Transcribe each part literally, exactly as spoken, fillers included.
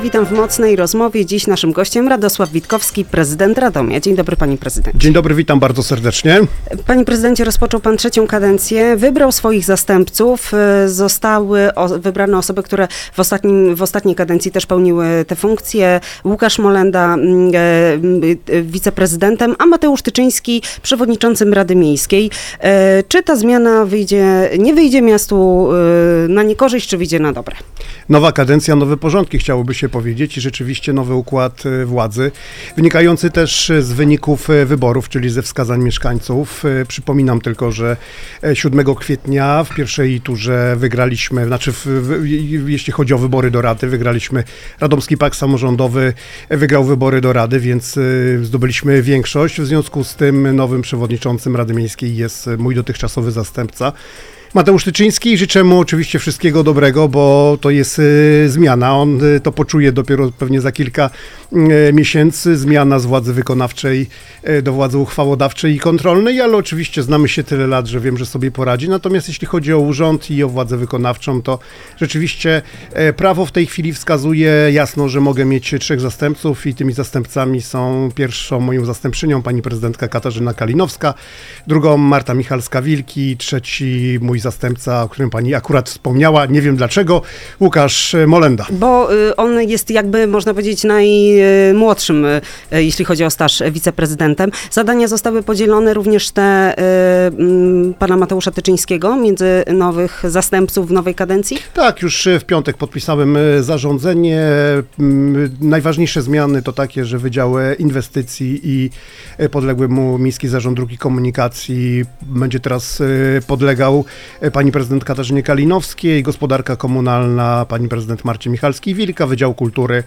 Witam w Mocnej Rozmowie. Dziś naszym gościem Radosław Witkowski, prezydent Radomia. Dzień dobry, panie prezydencie. Dzień dobry, witam bardzo serdecznie. Panie prezydencie, rozpoczął pan trzecią kadencję, wybrał swoich zastępców, zostały o, wybrane osoby, które w, ostatnim, w ostatniej kadencji też pełniły te funkcje. Łukasz Molenda e, wiceprezydentem, a Mateusz Tyczyński przewodniczącym Rady Miejskiej. E, czy ta zmiana wyjdzie, nie wyjdzie miastu e, na niekorzyść, czy wyjdzie na dobre? Nowa kadencja, nowe porządki, chciałoby się powiedzieć, i rzeczywiście nowy układ władzy, wynikający też z wyników wyborów, czyli ze wskazań mieszkańców. Przypominam tylko, że siódmego kwietnia w pierwszej turze wygraliśmy, znaczy w, w, jeśli chodzi o wybory do Rady, wygraliśmy, Radomski Pakt Samorządowy wygrał wybory do Rady, więc zdobyliśmy większość. W związku z tym nowym przewodniczącym Rady Miejskiej jest mój dotychczasowy zastępca, Mateusz Tyczyński. Życzę mu oczywiście wszystkiego dobrego, bo to jest y, zmiana. On y, to poczuje dopiero pewnie za kilka y, miesięcy. Zmiana z władzy wykonawczej y, do władzy uchwałodawczej i kontrolnej, ale oczywiście znamy się tyle lat, że wiem, że sobie poradzi. Natomiast jeśli chodzi o urząd i o władzę wykonawczą, to rzeczywiście y, prawo w tej chwili wskazuje jasno, że mogę mieć trzech zastępców i tymi zastępcami są pierwszą moją zastępczynią pani prezydentka Katarzyna Kalinowska, drugą Marta Michalska-Wilki, trzeci mój zastępca, o którym pani akurat wspomniała, nie wiem dlaczego, Łukasz Molenda. Bo y, on jest jakby, można powiedzieć, najmłodszym, y, jeśli chodzi o staż, wiceprezydentem. Zadania zostały podzielone również te y, y, pana Mateusza Tyczyńskiego między nowych zastępców w nowej kadencji? Tak, już w piątek podpisałem zarządzenie. Najważniejsze zmiany to takie, że Wydział Inwestycji i podległy mu Miejski Zarząd Dróg i Komunikacji będzie teraz podlegał pani prezydent Katarzynie Kalinowskiej, gospodarka komunalna pani prezydent Marcie Michalskiej-Wilka, Wydział Kultury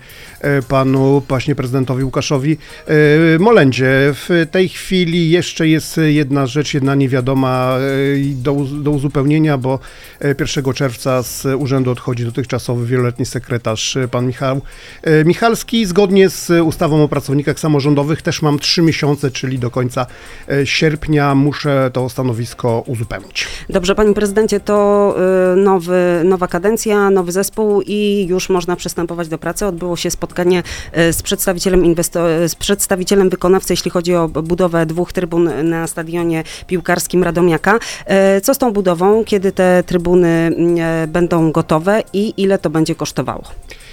panu właśnie prezydentowi Łukaszowi Molendzie. W tej chwili jeszcze jest jedna rzecz, jedna niewiadoma do, do uzupełnienia, bo pierwszego czerwca z urzędu odchodzi dotychczasowy wieloletni sekretarz pan Michał Michalski. Zgodnie z ustawą o pracownikach samorządowych też mam trzy miesiące, czyli do końca sierpnia muszę to stanowisko uzupełnić. Dobrze, panie prezydencie, to nowy, nowa kadencja, nowy zespół i już można przystępować do pracy. Odbyło się spotkanie z przedstawicielem, inwesto- z przedstawicielem wykonawcy, jeśli chodzi o budowę dwóch trybun na stadionie piłkarskim Radomiaka. Co z tą budową? Kiedy te trybuny będą gotowe i ile to będzie kosztowało?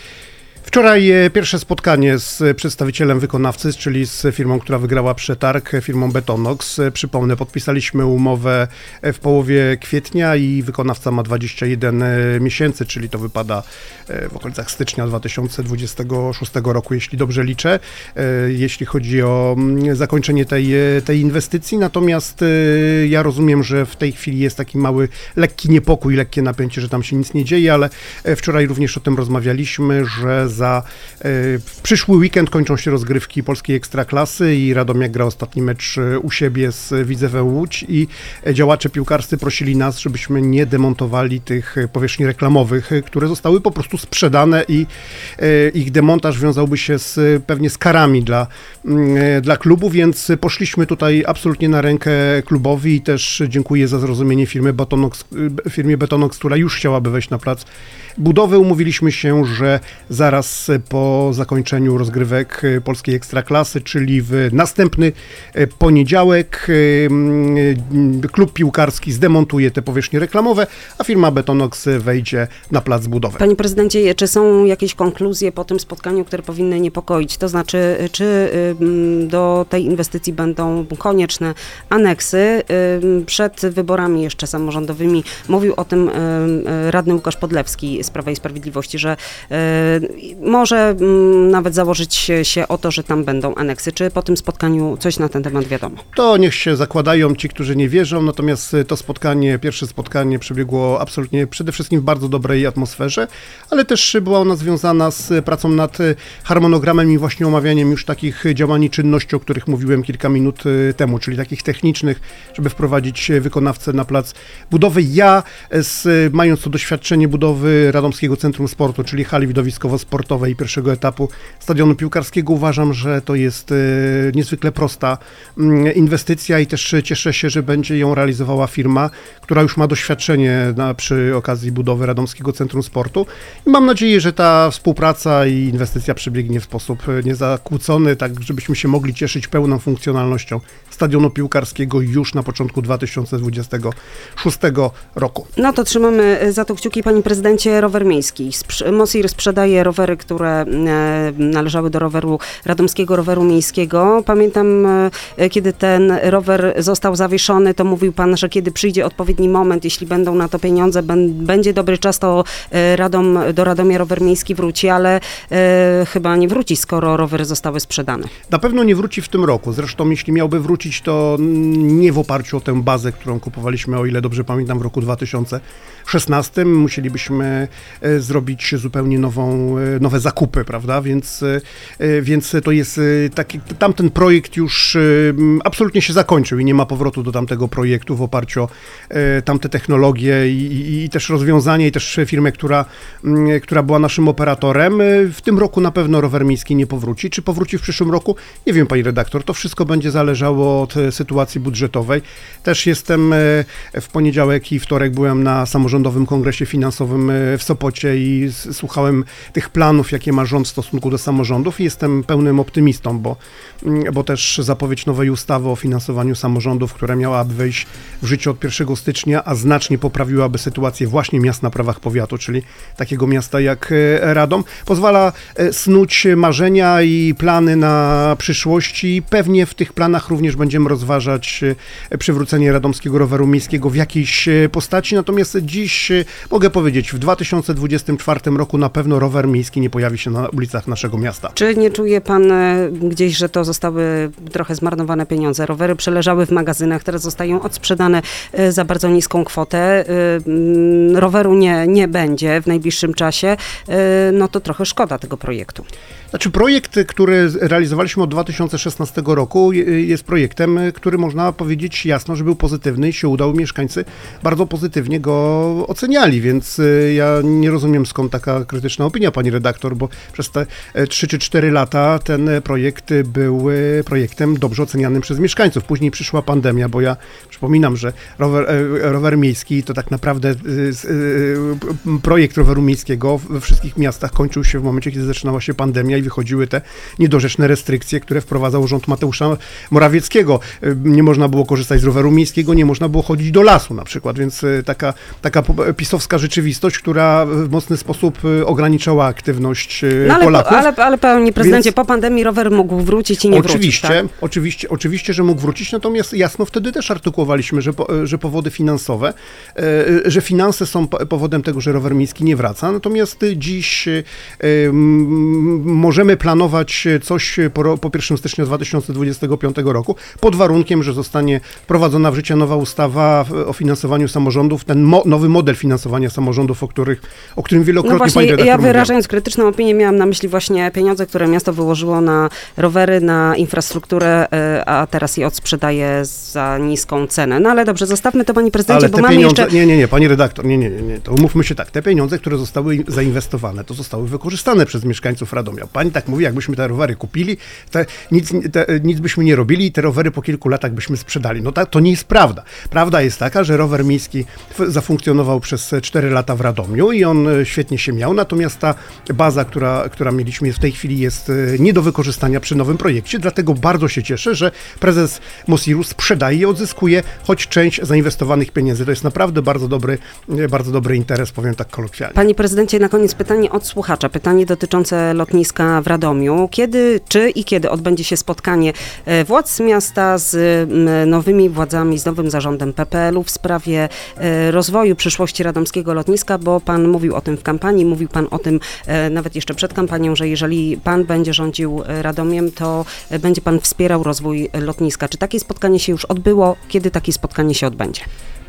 Wczoraj pierwsze spotkanie z przedstawicielem wykonawcy, czyli z firmą, która wygrała przetarg, firmą Betonox. Przypomnę, podpisaliśmy umowę w połowie kwietnia i wykonawca ma dwadzieścia jeden miesięcy, czyli to wypada w okolicach stycznia dwa tysiące dwudziestego szóstego roku, jeśli dobrze liczę, jeśli chodzi o zakończenie tej, tej inwestycji. Natomiast ja rozumiem, że w tej chwili jest taki mały, lekki niepokój, lekkie napięcie, że tam się nic nie dzieje, ale wczoraj również o tym rozmawialiśmy, że za w przyszły weekend kończą się rozgrywki polskiej Ekstraklasy i Radomiak gra ostatni mecz u siebie z Widzewem Łódź i działacze piłkarscy prosili nas, żebyśmy nie demontowali tych powierzchni reklamowych, które zostały po prostu sprzedane i ich demontaż wiązałby się z, pewnie z karami dla, dla klubu, więc poszliśmy tutaj absolutnie na rękę klubowi i też dziękuję za zrozumienie firmy Betonox, firmie Betonox, która już chciałaby wejść na plac budowy. Umówiliśmy się, że zaraz po zakończeniu rozgrywek polskiej Ekstraklasy, czyli w następny poniedziałek, klub piłkarski zdemontuje te powierzchnie reklamowe, a firma Betonox wejdzie na plac budowy. Panie prezydencie, czy są jakieś konkluzje po tym spotkaniu, które powinny niepokoić? To znaczy, czy do tej inwestycji będą konieczne aneksy? Przed wyborami jeszcze samorządowymi mówił o tym radny Łukasz Podlewski z Prawa i Sprawiedliwości, że może nawet założyć się o to, że tam będą aneksy. Czy po tym spotkaniu coś na ten temat wiadomo? To niech się zakładają ci, którzy nie wierzą, natomiast to spotkanie, pierwsze spotkanie przebiegło absolutnie przede wszystkim w bardzo dobrej atmosferze, ale też była ona związana z pracą nad harmonogramem i właśnie omawianiem już takich działań i czynności, o których mówiłem kilka minut temu, czyli takich technicznych, żeby wprowadzić wykonawcę na plac budowy. Ja, z, mając to doświadczenie budowy Radomskiego Centrum Sportu, czyli hali widowiskowo-sportowej, sportowej pierwszego etapu stadionu piłkarskiego. Uważam, że to jest niezwykle prosta inwestycja i też cieszę się, że będzie ją realizowała firma, która już ma doświadczenie na, przy okazji budowy Radomskiego Centrum Sportu. I mam nadzieję, że ta współpraca i inwestycja przebiegnie w sposób niezakłócony, tak żebyśmy się mogli cieszyć pełną funkcjonalnością stadionu piłkarskiego już na początku dwa tysiące dwudziestego szóstego roku. No to trzymamy za to kciuki, panie prezydencie. Rower miejski. Sprz- Mosir sprzedaje rowery, które e, należały do roweru radomskiego roweru miejskiego. Pamiętam, e, kiedy ten rower został zawieszony, to mówił pan, że kiedy przyjdzie odpowiedni moment, jeśli będą na to pieniądze, ben, będzie dobry czas, to e, Radom, do Radomia rower miejski wróci, ale e, chyba nie wróci, skoro rowery zostały sprzedane. Na pewno nie wróci w tym roku. Zresztą jeśli miałby wrócić, to nie w oparciu o tę bazę, którą kupowaliśmy, o ile dobrze pamiętam, w roku dwa tysiące szesnastym. Musielibyśmy zrobić zupełnie nową, nowe zakupy, prawda? Więc, więc to jest taki, tamten projekt już absolutnie się zakończył i nie ma powrotu do tamtego projektu w oparciu o tamte technologie i, i, i też rozwiązanie, i też firmę, która, która była naszym operatorem. W tym roku na pewno rower miejski nie powróci. Czy powróci w przyszłym roku? Nie wiem, pani redaktor. To wszystko będzie zależało od sytuacji budżetowej. Też jestem w poniedziałek i wtorek byłem na samorządowym kongresie finansowym w Sopocie i słuchałem tych planów, jakie ma rząd w stosunku do samorządów i jestem pełnym optymistą, bo, bo też zapowiedź nowej ustawy o finansowaniu samorządów, która miałaby wejść w życie od pierwszego stycznia, a znacznie poprawiłaby sytuację właśnie miast na prawach powiatu, czyli takiego miasta jak Radom, pozwala snuć marzenia i plany na przyszłość i pewnie w tych planach również będziemy rozważać przywrócenie radomskiego roweru miejskiego w jakiejś postaci, natomiast dziś mogę powiedzieć, w dwa tysiące dwudziestym czwartym roku na pewno rower miejski nie pojawi się na ulicach naszego miasta. Czy nie czuje pan gdzieś, że to zostały trochę zmarnowane pieniądze? Rowery przeleżały w magazynach, teraz zostają odsprzedane za bardzo niską kwotę. Roweru nie, nie będzie w najbliższym czasie. No to trochę szkoda tego projektu. Znaczy projekt, który realizowaliśmy od dwa tysiące szesnastego roku jest projektem, który można powiedzieć jasno, że był pozytywny i się udał. Mieszkańcy bardzo pozytywnie go oceniali, więc ja nie rozumiem, skąd taka krytyczna opinia, pani redaktor, bo przez te trzy czy cztery lata ten projekt był projektem dobrze ocenianym przez mieszkańców. Później przyszła pandemia, bo ja przypominam, że rower, rower miejski to tak naprawdę projekt roweru miejskiego we wszystkich miastach kończył się w momencie, kiedy zaczynała się pandemia i wychodziły te niedorzeczne restrykcje, które wprowadzał rząd Mateusza Morawieckiego. Nie można było korzystać z roweru miejskiego, nie można było chodzić do lasu na przykład, więc taka, taka pisowska rzeczywistość, która w mocny sposób ograniczała aktywność no ale, Polaków. Ale, ale panie prezydencie, więc... po pandemii rower mógł wrócić i nie oczywiście, wrócić, tak? Oczywiście, oczywiście, że mógł wrócić, natomiast jasno wtedy też artykułowaliśmy, że, po, że powody finansowe, że finanse są powodem tego, że rower miejski nie wraca, natomiast dziś możemy planować coś po, po pierwszego stycznia dwa tysiące dwudziestego piątego roku, pod warunkiem, że zostanie wprowadzona w życie nowa ustawa o finansowaniu samorządów, ten mo, nowy model finansowania samorządów, o, których, o którym wielokrotnie no właśnie, pani redaktor ja mówiła. wyrażając krytyczną opinię miałam na myśli właśnie pieniądze, które miasto wyłożyło na rowery, na infrastrukturę, a teraz je odsprzedaje za niską cenę. No ale dobrze, zostawmy to, panie prezydencie, Ale bo te mamy pieniądze, jeszcze... nie, nie, nie, pani redaktor, nie, nie, nie, nie, to umówmy się tak, te pieniądze, które zostały zainwestowane, to zostały wykorzystane przez mieszkańców Radomia. Pani tak mówi, jakbyśmy te rowery kupili, te, nic, te, nic byśmy nie robili i te rowery po kilku latach byśmy sprzedali. No tak, to nie jest prawda. Prawda jest taka, że rower miejski zafunkcjonował przez cztery lata w Radomiu i on świetnie się miał, natomiast ta baza, która, która mieliśmy w tej chwili jest nie do wykorzystania przy nowym projekcie, dlatego bardzo się cieszę, że prezes Mosiru sprzedaje i odzyskuje choć część zainwestowanych pieniędzy. To jest naprawdę bardzo dobry, bardzo dobry interes, powiem tak kolokwialnie. Panie prezydencie, na koniec pytanie od słuchacza, pytanie dotyczące lotniska w Radomiu. Kiedy, czy i kiedy odbędzie się spotkanie władz miasta z nowymi władzami, z nowym zarządem P P L-u w sprawie rozwoju przyszłości radomskiego lotniska, bo pan mówił o tym w kampanii, mówił pan o tym nawet jeszcze przed kampanią, że jeżeli pan będzie rządził Radomiem, to będzie pan wspierał rozwój lotniska. Czy takie spotkanie się już odbyło? Kiedy takie spotkanie się odbędzie?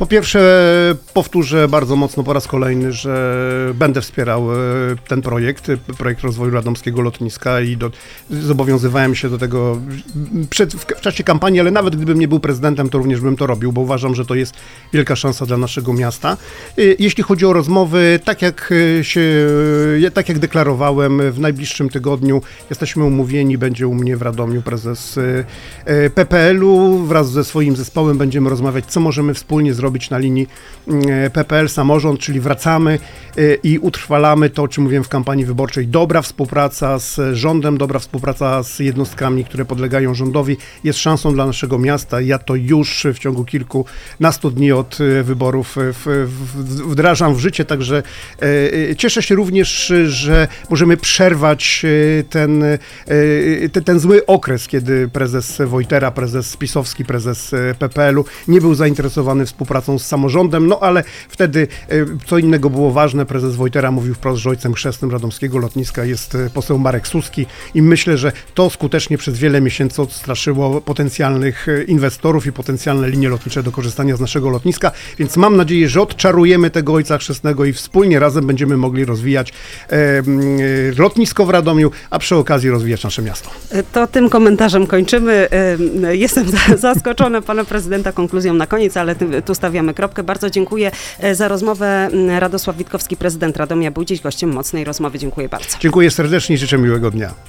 Po pierwsze, powtórzę bardzo mocno po raz kolejny, że będę wspierał e, ten projekt, projekt rozwoju radomskiego lotniska i do, zobowiązywałem się do tego przed, w, w czasie kampanii, ale nawet gdybym nie był prezydentem, to również bym to robił, bo uważam, że to jest wielka szansa dla naszego miasta. E, jeśli chodzi o rozmowy, tak jak się, tak jak deklarowałem, w najbliższym tygodniu jesteśmy umówieni, będzie u mnie w Radomiu prezes e, P P L-u, wraz ze swoim zespołem będziemy rozmawiać, co możemy wspólnie zrobić na linii P P L samorząd, czyli wracamy i utrwalamy to, o czym mówiłem w kampanii wyborczej. Dobra współpraca z rządem, dobra współpraca z jednostkami, które podlegają rządowi jest szansą dla naszego miasta. Ja to już w ciągu kilkunastu dni od wyborów w, w, wdrażam w życie, także cieszę się również, że możemy przerwać ten, ten, ten zły okres, kiedy prezes Wojtera, prezes pisowski, prezes P P L-u nie był zainteresowany współpracą z samorządem, no ale wtedy co innego było ważne. Prezes Wojtera mówił wprost, że ojcem chrzestnym radomskiego lotniska jest poseł Marek Suski i myślę, że to skutecznie przez wiele miesięcy odstraszyło potencjalnych inwestorów i potencjalne linie lotnicze do korzystania z naszego lotniska, więc mam nadzieję, że odczarujemy tego ojca chrzestnego i wspólnie razem będziemy mogli rozwijać e, lotnisko w Radomiu, a przy okazji rozwijać nasze miasto. To tym komentarzem kończymy. Jestem zaskoczona pana prezydenta konkluzją na koniec, ale tu stawiamy kropkę. Bardzo dziękuję za rozmowę. Radosław Witkowski, prezydent Radomia, był dziś gościem Mocnej Rozmowy. Dziękuję bardzo. Dziękuję serdecznie i życzę miłego dnia.